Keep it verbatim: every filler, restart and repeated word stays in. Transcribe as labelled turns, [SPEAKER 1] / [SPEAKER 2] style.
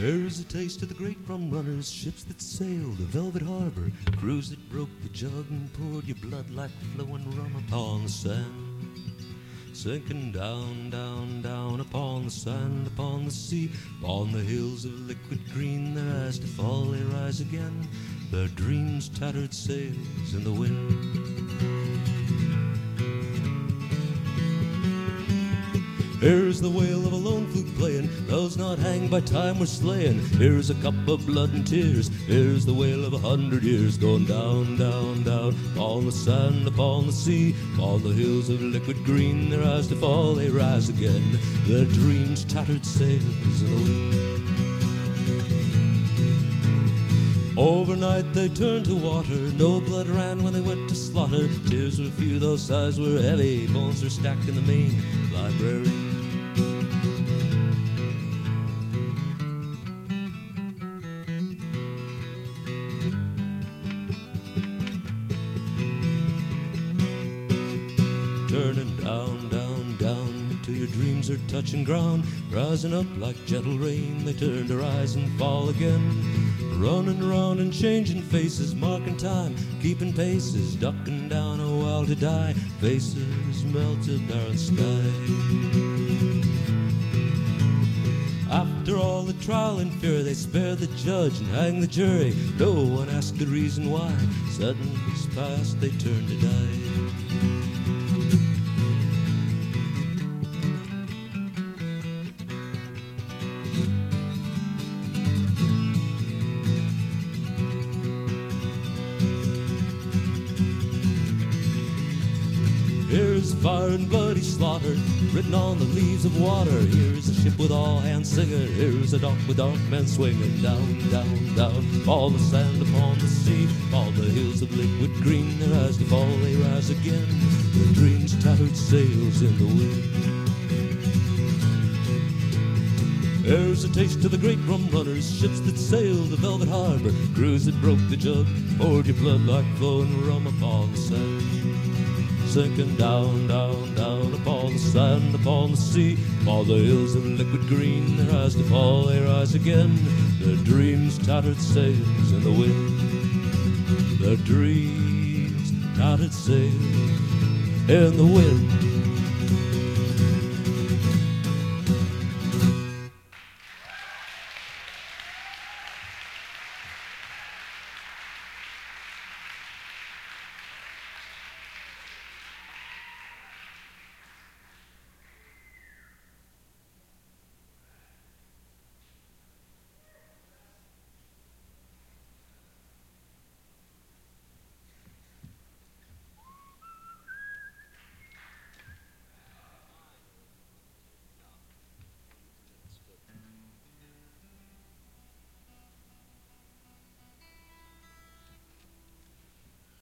[SPEAKER 1] Here's a taste of the great rum runners, ships that sailed the Velvet Harbor, crews that broke the jug and poured your blood like flowing rum upon the sand. Sinking down, down, down upon the sand, upon the sea, upon the hills of liquid green, their eyes to fall, they rise again, their dreams tattered sails in the wind. Here's the wail of a lone flute playing, those not hanged by time were slain. Here's a cup of blood and tears, here's the wail of a hundred years, going down, down, down, upon the sand, upon the sea, upon the hills of liquid green, their eyes to fall, they rise again, their dreams tattered sails in the wind. Overnight they turned to water, no blood ran when they went to slaughter. Tears were few, those sighs were heavy, bones were stacked in the main library. Turning down, down, down, till your dreams are touching ground, rising up like gentle rain, they turn to rise and fall again. Running around and changing faces, marking time, keeping paces, ducking down a while to die, faces melted barren sky. After all the trial and fear, they spare the judge and hang the jury. No one asked the reason why, sentence passed, they turned to die. Here's fire and bloody slaughter, written on the leaves of water. Here's a ship with all hands singing, here's a dock with dark men swinging. Down, down, down, fall the sand upon the sea, all the hills of liquid green, their eyes to fall, they rise again, their dreams tattered sails in the wind. Here's a taste of the great rum runners, ships that sailed the Velvet Harbor, crews that broke the jug, poured your blood like flowing rum upon the sand. Sinking down, down, down upon the sand, upon the sea, all the hills of liquid green, their eyes to fall, they rise again, their dreams tattered sails in the wind, their dreams tattered sails in the wind.